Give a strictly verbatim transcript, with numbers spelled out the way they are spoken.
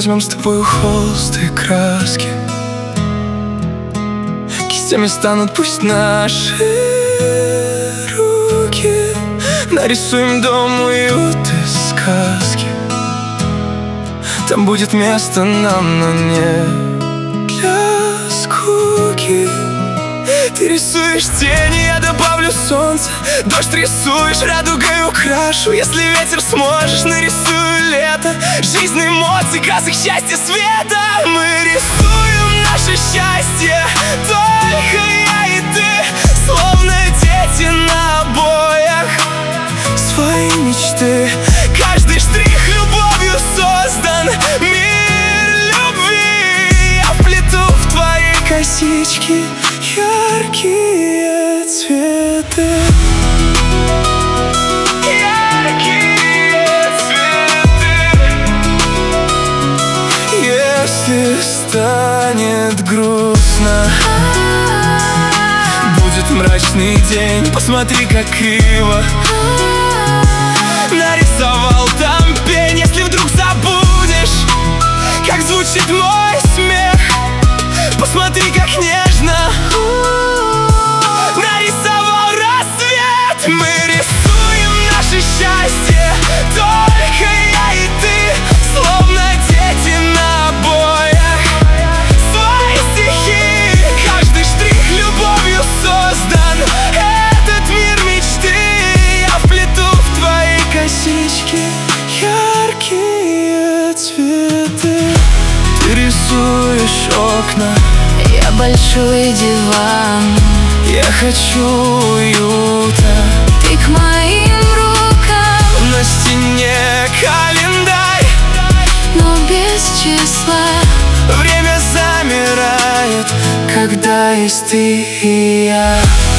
возьмем с тобой холст и краски. Кистями станут пусть наши руки. Нарисуем дом, уют и сказки. Там будет место нам, но не для скуки. Ты рисуешь тени, я добавлю солнце. Дождь рисуешь, радугой украшу. Если ветер сможешь, нарисую лето. Жизнь, эмоций, красок, счастья, света. Мы рисуем наше счастье, только я и ты, словно дети на обоях. Свои мечты, каждый штрих любовью создан. Мир любви я вплету в твои косички яркие цветы. Яркие цветы. Если станет грустно, будет мрачный день, посмотри, как криво нарисовал там пень. Если вдруг забудешь, как звучит мой смех, посмотри, как нежно нарисовал рассвет. Мы рисуем наше счастье, только я и ты, словно дети на обоях. Свои стихи, каждый штрих любовью создан. Этот мир мечты я вплету в твои косички яркие цветы. Ты рисуешь окна, я большой диван. я хочу уюта. Ты к моим рукам, На стене календарь, но без числа. время замирает, когда есть ты и я.